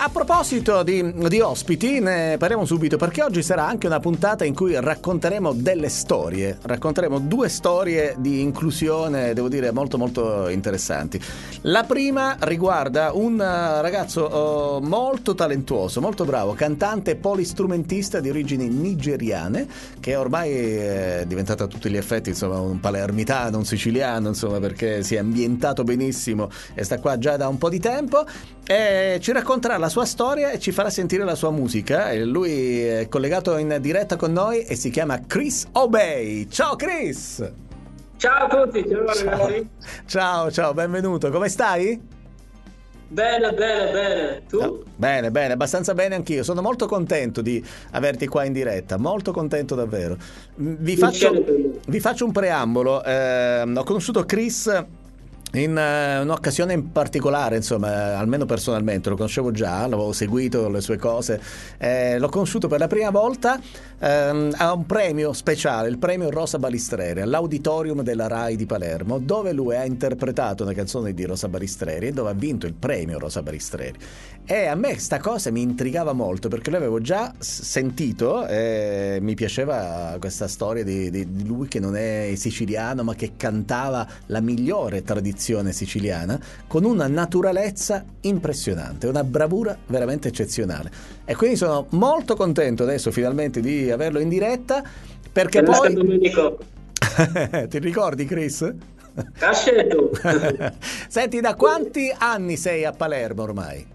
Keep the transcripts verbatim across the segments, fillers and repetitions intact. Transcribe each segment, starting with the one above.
a proposito di, di ospiti, ne parliamo subito, perché oggi sarà anche una puntata in cui racconteremo delle storie. Racconteremo due storie di inclusione, devo dire, molto molto interessanti. La prima riguarda un ragazzo oh, molto talentuoso, molto bravo, cantante e polistrumentista di origini nigeriane, che ormai è diventato a tutti gli effetti, insomma, un palermitano, un siciliano, insomma, perché si è ambientato benissimo e sta qua già da un po' di tempo. E ci racconterà la sua storia e ci farà sentire la sua musica. E lui è collegato in diretta con noi e si chiama Chris Obey. Ciao Chris! Ciao a tutti, ciao ragazzi. Ciao, ciao, benvenuto. Come stai? Bene, bene, bene. Tu? No, bene, bene, abbastanza bene anch'io. Sono molto contento di averti qua in diretta, molto contento davvero. Vi faccio, vi faccio un preambolo. Eh, ho conosciuto Chris in uh, un'occasione in particolare, insomma, almeno personalmente lo conoscevo già, l'avevo seguito, le sue cose, eh, l'ho conosciuto per la prima volta ehm, a un premio speciale, il premio Rosa Balistreri, all'Auditorium della Rai di Palermo, dove lui ha interpretato una canzone di Rosa Balistreri e dove ha vinto il premio Rosa Balistreri. E a me sta cosa mi intrigava molto, perché l'avevo già sentito e mi piaceva questa storia di, di, di lui che non è siciliano ma che cantava la migliore tradizione siciliana con una naturalezza impressionante, una bravura veramente eccezionale. E quindi sono molto contento adesso finalmente di averlo in diretta, perché Buon poi Domenico. ti ricordi, Chris? Cascetto. Senti, da quanti anni sei a Palermo ormai?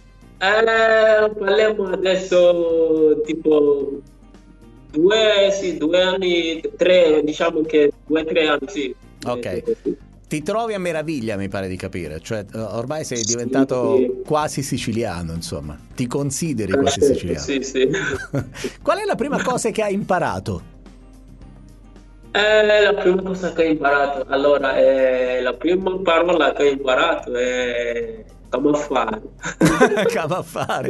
Eh, parliamo adesso tipo due, sì, due anni, tre, diciamo che due, tre anni, sì. Ok. Ti trovi a meraviglia, mi pare di capire, cioè ormai sei diventato sì, sì. quasi siciliano, insomma, ti consideri quasi Cascetto, siciliano. sì, sì. Qual è la prima cosa che hai imparato? Eh, la prima cosa che ho imparato, allora, eh, la prima parola che ho imparato è camaffare. Camaffare.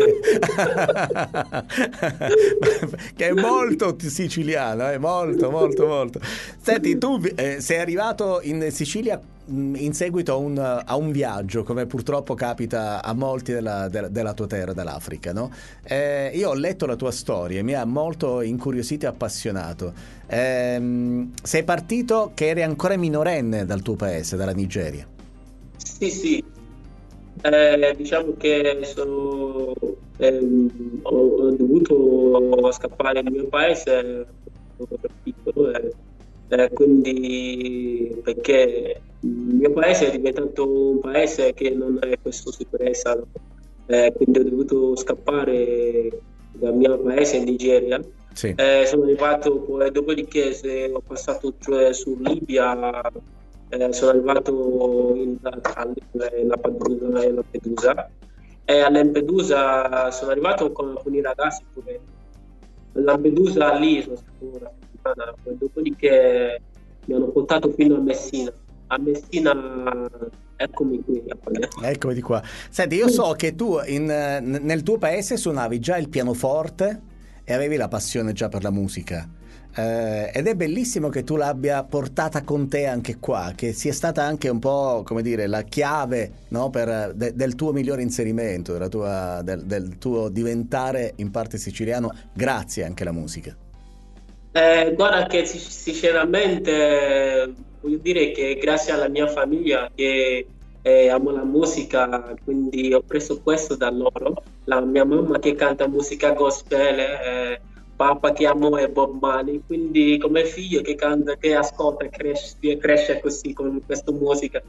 Che è molto siciliano, è molto molto molto. Senti, tu eh, sei arrivato in Sicilia in seguito a un, a un viaggio, come purtroppo capita a molti della, della, della tua terra, dall'Africa, no? Eh, io ho letto la tua storia e mi ha molto incuriosito e appassionato. Eh, sei partito che eri ancora minorenne dal tuo paese, dalla Nigeria. Sì, sì. Eh, diciamo che sono, ehm, ho, ho dovuto scappare dal mio paese quando ero piccolo, eh, eh, quindi perché il mio paese è diventato un paese che non è questo sicurezza, no? Eh, quindi ho dovuto scappare dal mio paese in Nigeria. Sì. Eh, sono arrivato poi, dopodiché se ho passato cioè, su Libia. Eh, sono arrivato in, a Lampedusa, Lampedusa e a Lampedusa sono arrivato con alcuni ragazzi pure. A Lampedusa lì sono stato una settimana, poi dopodiché mi hanno portato fino a Messina. A Messina, eccomi qui. Eccomi di qua. Senti, io so che tu in, nel tuo paese suonavi già il pianoforte e avevi la passione già per la musica. Eh, ed è bellissimo che tu l'abbia portata con te anche qua, che sia stata anche un po', come dire, la chiave, no, per, de, del tuo migliore inserimento, della tua, del, del tuo diventare in parte siciliano, grazie anche alla musica. Eh, guarda che sinceramente voglio dire che grazie alla mia famiglia che eh, amo la musica, quindi ho preso questo da loro. La mia mamma che canta musica gospel, eh, papà che amo è Bob Marley, quindi come figlio che canta, che ascolta e cresce, cresce così con questa musica.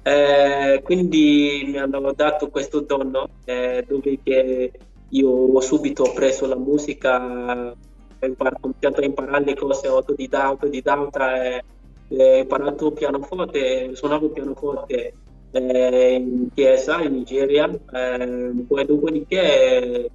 Eh, quindi mi hanno dato questo dono eh, dove che io subito ho preso la musica, ho iniziato a imparare le cose autodidatta, autodidatta e ho imparato pianoforte, suonavo pianoforte eh, in chiesa in Nigeria, eh, poi dopodiché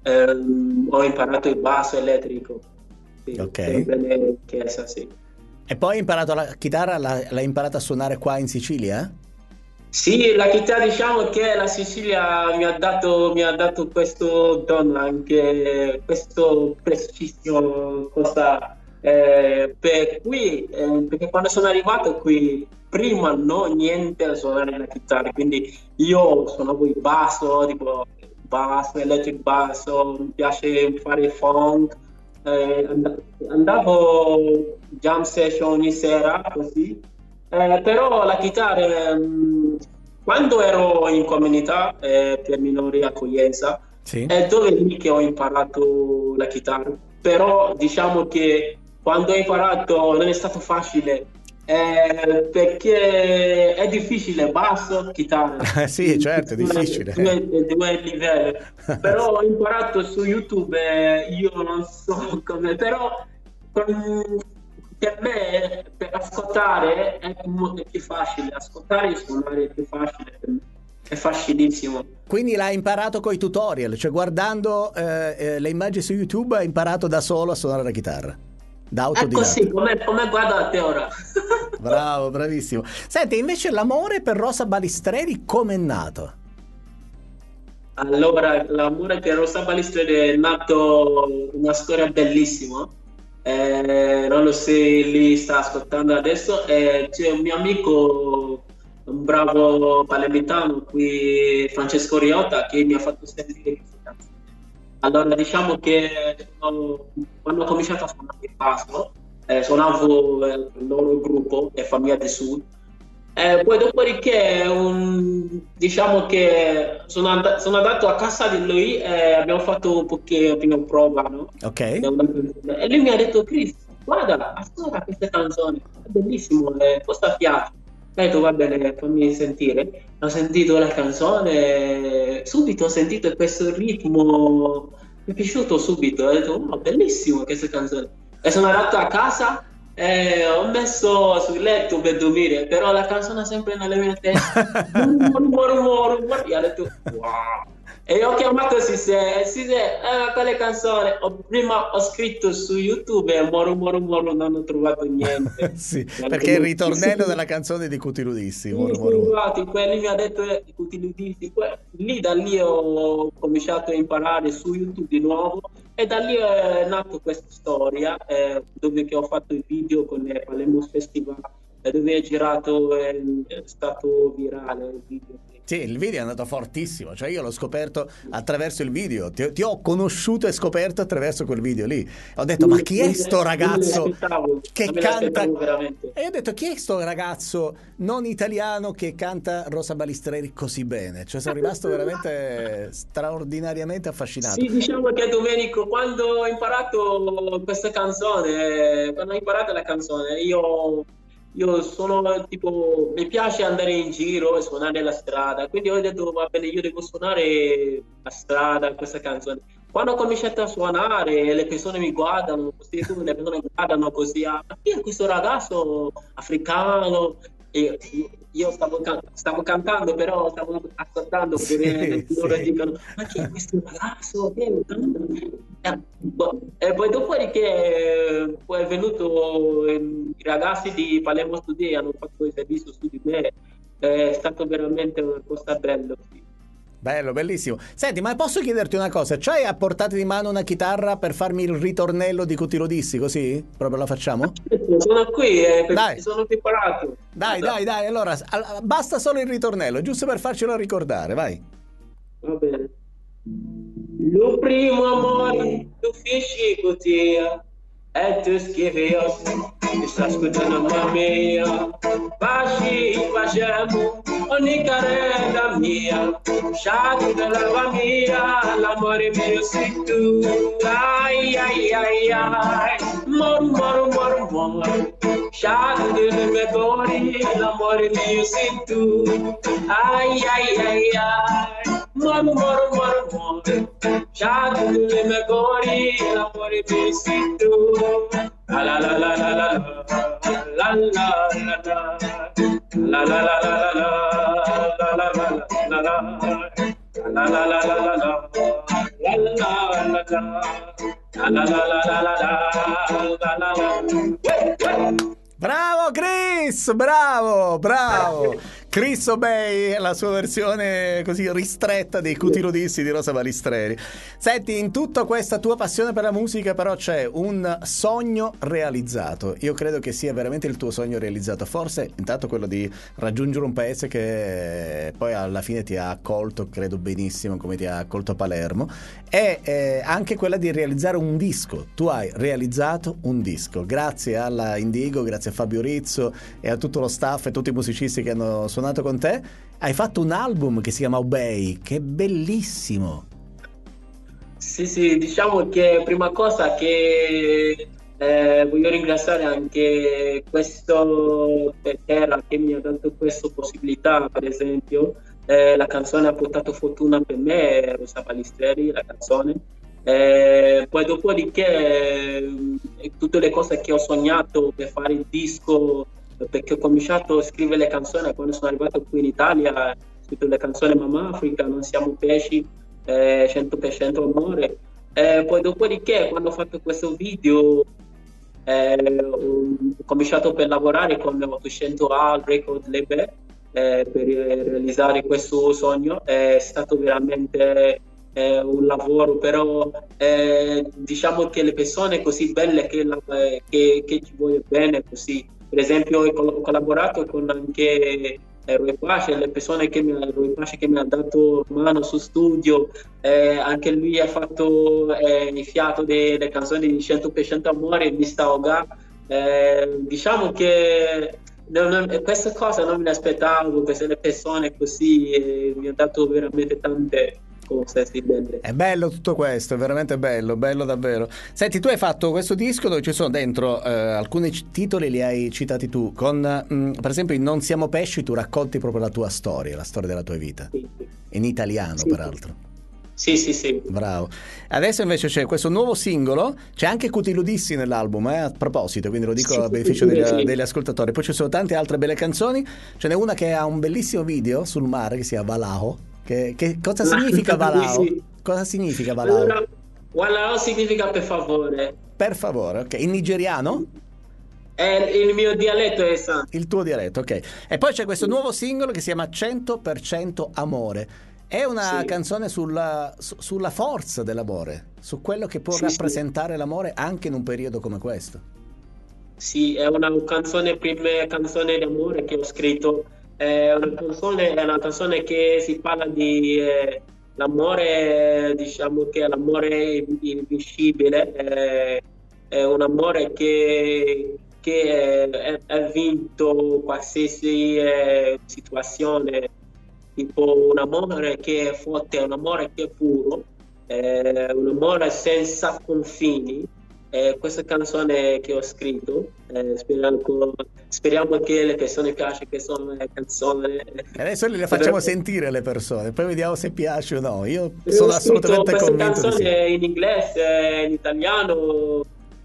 Um, ho imparato il basso elettrico, sì, ok, in chiesa, sì. E poi hai imparato la chitarra, l'hai imparata a suonare qua in Sicilia? Sì, la chitarra, diciamo che la Sicilia mi ha dato, mi ha dato questo dono, anche questo prestigio, cosa, eh, per qui, eh, perché quando sono arrivato qui prima no niente a suonare la chitarra, quindi io suonavo il basso, tipo basso, electric basso, mi piace fare funk, eh, and- andavo jam session ogni sera così. Eh, però la chitarra, ehm, quando ero in comunità eh, per minori accoglienza, Sì. è dove lì che ho imparato la chitarra. Però diciamo che quando ho imparato non è stato facile, eh, perché è difficile, basso, chitarra, Eh, sì, certo, è due, difficile. due- due livelli. Però ho imparato su YouTube, eh, io non so come, però con- per me, per ascoltare è, mo- è più facile, ascoltare e suonare è più facile per me, è facilissimo. Quindi l'hai imparato coi tutorial, cioè guardando eh, eh, le immagini su YouTube hai imparato da solo a suonare la chitarra, da È autodidatta. così, come, come guardo a te ora. Bravo, bravissimo. Senti, invece l'amore per Rosa Balistreri com'è nato? Allora, l'amore per Rosa Balistreri è nato una storia bellissima. Eh, non lo so se li sta ascoltando adesso. Eh, c'è un mio amico, un bravo palermitano qui, Francesco Riotta, che mi ha fatto sentire questa canzone. Allora, diciamo che sono- quando ho cominciato a suonare il basso, eh, suonavo eh, il loro gruppo, è Famiglia del Sud. Eh, poi dopodiché un- diciamo che sono, and- sono andato a casa di lui e abbiamo fatto un pochino prova, no? Ok? E lui mi ha detto: Chris, guarda, ascolta queste canzoni, è bellissimo, eh, cosa piace? Ho detto: va bene, fammi sentire. Ho sentito la canzone, subito ho sentito questo ritmo, mi è piaciuto subito, ho detto: oh, bellissimo questa canzone. E sono andato a casa. Eh, ho messo sul letto per dormire, però la canzone è sempre nella mia testa. Rumore, rumore, rumore, rumore. E ho detto: wow. E ho chiamato Sise, Sise, eh, quale canzone? Ho- prima ho scritto su YouTube e moro, moro, moro, non ho trovato niente. Sì, Mi ha perché è il detto: ritornello della canzone di Cuti Ludissi, sì, Moro sì, Moro Moro. infatti, quelli mi ha detto eh, tutti gli uditi. Poi, lì da lì ho cominciato a imparare su YouTube di nuovo e da lì è nata questa storia eh, dove che ho fatto il video con il Palermo Festival e dove è girato, è, è stato virale il video. Sì, il video è andato fortissimo, cioè io l'ho scoperto attraverso il video, ti, ti ho conosciuto e scoperto attraverso quel video lì. Ho detto, ma chi è sto ragazzo Non me l'aspettavo, che non me canta? l'aspettavo veramente. E io ho detto, chi è sto ragazzo non italiano che canta Rosa Balistreri così bene? Cioè sono rimasto veramente straordinariamente affascinato. Sì, diciamo che Domenico, quando ho imparato questa canzone, quando ho imparato la canzone, io, io sono tipo, mi piace andare in giro e suonare la strada, quindi ho detto, va bene, io devo suonare la strada, questa canzone. Quando ho cominciato a suonare, le persone mi guardano, così, le persone mi guardano così, ah, ma chi è questo ragazzo africano? E io stavo, can- stavo cantando, però stavo ascoltando pure Sì, loro sì. dicono: ma chi è questo ragazzo? Che è? Eh, boh. E poi dopodiché eh, poi è venuto eh, i ragazzi di Palermo Studi hanno fatto il servizio su di me, è stato veramente una cosa bella. Sì. Bello, bellissimo. Senti, ma posso chiederti una cosa? C'hai a portata di mano una chitarra per farmi il ritornello di Cuti Ludissi, così? Proprio la facciamo? Sono qui, eh, perché Dai. mi sono preparato. Dai, dai, dai, allora al- basta solo il ritornello, giusto per farcelo ricordare, vai. Va bene. O primo amore tu fiz goteia, é teus que veio, está escutando a mamia, baixi, bajamo, onicaré da minha, chato della mia, l'amore mio sei tu, ai, ai, ai, ai, moro, moro, moro, moro, chato delle mie cuori, l'amore mio sei tu, ai, ai, ai, ai, moro, moro, moro, moro, chato delle mie cuori, l'amore mio sei tu. La la la la la la la la la la la la la la Bravo Chris, bravo, bravo. Chris Obey, la sua versione così ristretta dei Cutiludissi di Rosa Balistreri. Senti, in tutta questa tua passione per la musica però c'è un sogno realizzato. Io credo che sia veramente il tuo sogno realizzato, forse intanto quello di raggiungere un paese che poi alla fine ti ha accolto, credo benissimo come ti ha accolto a Palermo, e eh, anche quella di realizzare un disco. Tu hai realizzato un disco grazie alla Indigo, grazie a Fabio Rizzo e a tutto lo staff e tutti i musicisti che hanno suonato con te. Hai fatto un album che si chiama Obey, che è bellissimo. Sì, sì, diciamo che prima cosa che eh, voglio ringraziare anche questo Terra che mi ha dato questa possibilità, per esempio eh, la canzone ha portato fortuna per me, Rosa Balistreri, la canzone. Eh, poi dopodiché eh, tutte le cose che ho sognato per fare il disco, perché ho cominciato a scrivere le canzoni quando sono arrivato qui in Italia, ho scritto le canzoni Mamma Africa, Non siamo pesci, eh, cento per cento amore. Eh, poi dopodiché quando ho fatto questo video eh, ho cominciato per lavorare con ottocento A Record Label eh, per realizzare questo sogno. È stato veramente eh, un lavoro, però eh, diciamo che le persone così belle che, la, che, che ci vogliono bene così. Per esempio ho collaborato con anche eh, Roy Pace, le persone che mi, Roy Pace che mi ha dato mano su studio, eh, anche lui ha fatto eh, il fiato delle canzoni di cento per cento amore, mi sta Oga. Eh, diciamo che non, non, questa cosa non me l'aspettavo, queste le persone così eh, mi hanno dato veramente tante cose, sì, belle. È bello tutto questo, è veramente bello, bello davvero. Senti, tu hai fatto questo disco dove ci sono dentro eh, alcuni c- titoli, li hai citati tu, con mh, per esempio in Non siamo pesci tu racconti proprio la tua storia, la storia della tua vita, sì, sì. In italiano sì, peraltro. Sì, sì, sì. Bravo. Adesso invece c'è questo nuovo singolo, c'è anche Cutiludissi nell'album, eh, a proposito, quindi lo dico sì, a beneficio sì, degli, sì. degli ascoltatori. Poi ci sono tante altre belle canzoni, ce n'è una che ha un bellissimo video sul mare che si chiama Valao. Che, che cosa significa Valao? Sì. Cosa significa Valao? Allora, Valao significa per favore. Per favore, ok. In nigeriano? È il mio dialetto è San. Il tuo dialetto, ok. E poi c'è questo nuovo singolo che si chiama cento per cento amore. È una Sì. canzone sulla, su, sulla forza dell'amore, su quello che può Sì, rappresentare sì. l'amore anche in un periodo come questo. Sì, è una canzone, prima canzone d'amore che ho scritto. È una canzone, è una canzone che si parla di eh, l'amore, diciamo che è l'amore invincibile, è, è un amore che, che è, è vinto qualsiasi eh, situazione, tipo un amore che è forte, un amore che è puro, eh, un amore senza confini. Eh, questa canzone che ho scritto, eh, speriamo, speriamo che le persone piacciono questa canzone. Adesso le facciamo sentire alle persone, poi vediamo se piace o no. Io Io sono ho assolutamente questa convinto di sì. canzone in inglese, in italiano,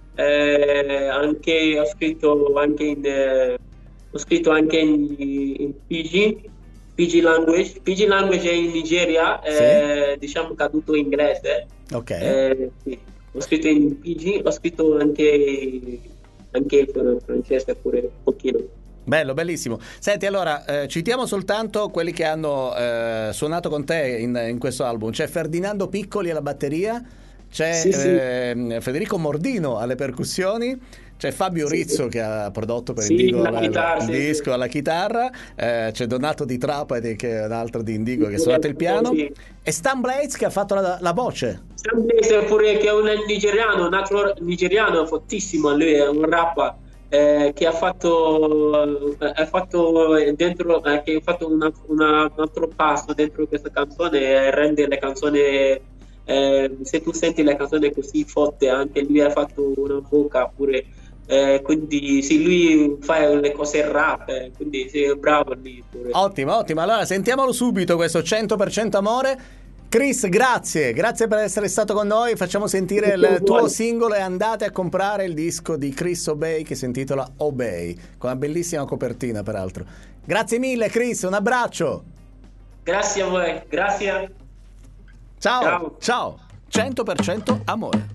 eh, anche ho scritto anche in eh, ho scritto anche in, in Pidgin, Pidgin language. Pidgin language è in Nigeria, eh, sì. Diciamo caduto in inglese. Ok. Eh, sì. Ho scritto in Pidgin, ho scritto anche anche in francese pure un pochino. Bello, bellissimo. Senti, allora, eh, citiamo soltanto quelli che hanno eh, suonato con te in, in questo album. C'è Ferdinando Piccoli alla batteria, c'è sì, sì. Eh, Federico Mordino alle percussioni, c'è Fabio sì, Rizzo sì. che ha prodotto per sì, Indigo la chitarra, il sì, disco sì. alla chitarra, eh, c'è Donato Di Trapani che è un altro di Indigo che ha suonato il piano, sì. e Stan Blades che ha fatto la, la voce. Stan Blades pure che è un nigeriano, un altro nigeriano fortissimo, lui è un rapper. Eh, che ha fatto, ha fatto dentro eh, che ha fatto una, una, un altro passo dentro questa canzone e rende le canzoni eh, se tu senti le canzoni così forte, anche lui ha fatto una voca pure, eh, quindi sì, lui fa le cose rap, eh, quindi sì, è bravo lì pure. Ottimo, ottimo, allora sentiamolo subito questo cento per cento amore. Chris, grazie, grazie per essere stato con noi. Facciamo sentire il tuo singolo e andate a comprare il disco di Chris Obey che si intitola Obey, con una bellissima copertina peraltro. Grazie mille Chris, un abbraccio. Grazie a voi, grazie. Ciao, ciao, ciao. cento per cento amore.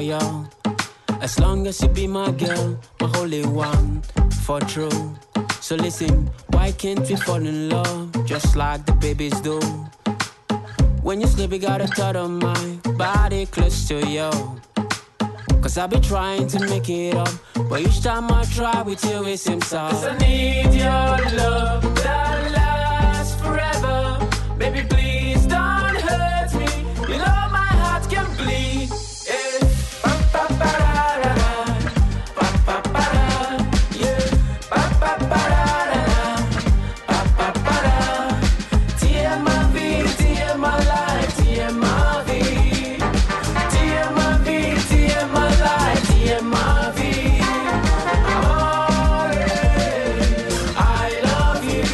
loyal. As long as you be my girl, my holy one, for true. So listen, why can't we fall in love just like the babies do? When you sleep, you gotta touch on my body close to you. Cause I be trying to make it up, but each time I try with you it seems so. Cause I need your love that lasts forever. Baby, please don't hurt me. You know my heart can bleed. Yeah. Ba-ba-ba-da-da-da. Ba-ba-ba-da. Yeah. Ba-ba-ba-da-da-da. Ba-ba-ba-da. Dear my vie, dear my life, dear my vie. Dear my vie, dear my life, dear my vie. Amore, I love you.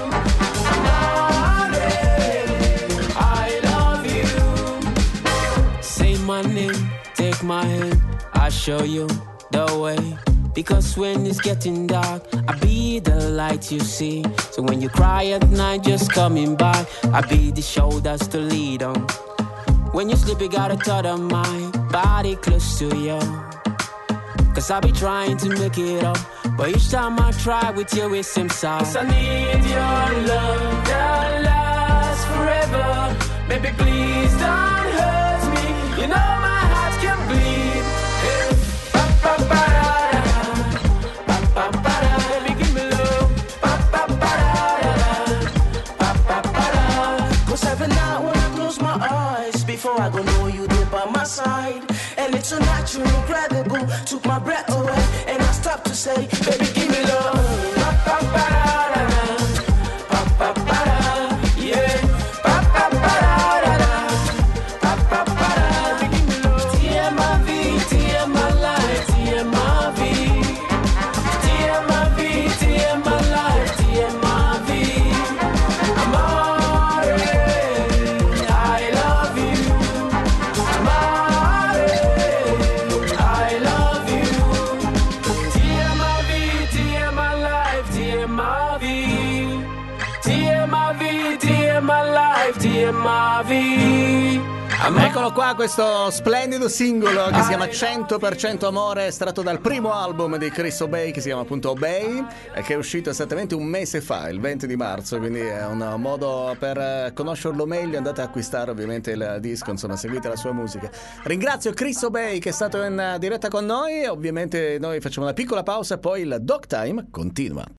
Amore, I love you. Say my name, take my hand, I'll show you the way. Because when it's getting dark, I'll be the light you see. So when you cry at night, just coming back, I'll be the shoulders to lead on. When you sleep, you gotta touch on my body close to you. Cause I'll be trying to make it up, but each time I try with you it seems so. Cause I need your love that lasts forever. Baby, please don't hurt me. You know my heart can bleed. Hey. Ba-ba-ba-da-da. Ba-ba-ba-da. Baby, give me love. Ba-ba-ba-da-da. Ba-ba-ba-da. Cause every night when I close my eyes, before I go know you there by my side. And it's so natural, incredible, took my breath away. And I stopped to say, baby, give me love. Ba-ba-ba-da-da. Ba-ba-ba-da. Yeah. Ba-ba-ba-da-da. Ba-ba-ba-da. Baby, give me love. Dear my vie, dear my life, dear my vie. Dear my vie, dear my life, dear my vie. Amore, I love you. Amore, I love you. Dear my vie, dear my life, dear my vie. Dear my vie, dear my life, dear my vie. Eccolo qua, questo splendido singolo che si chiama cento per cento Amore, estratto dal primo album di Chris Obey che si chiama appunto Obey, che è uscito esattamente un mese fa, il venti di marzo, quindi è un modo per conoscerlo meglio. Andate a acquistare ovviamente il disco, insomma seguite la sua musica. Ringrazio Chris Obey che è stato in diretta con noi, ovviamente noi facciamo una piccola pausa e poi il Dog Time continua.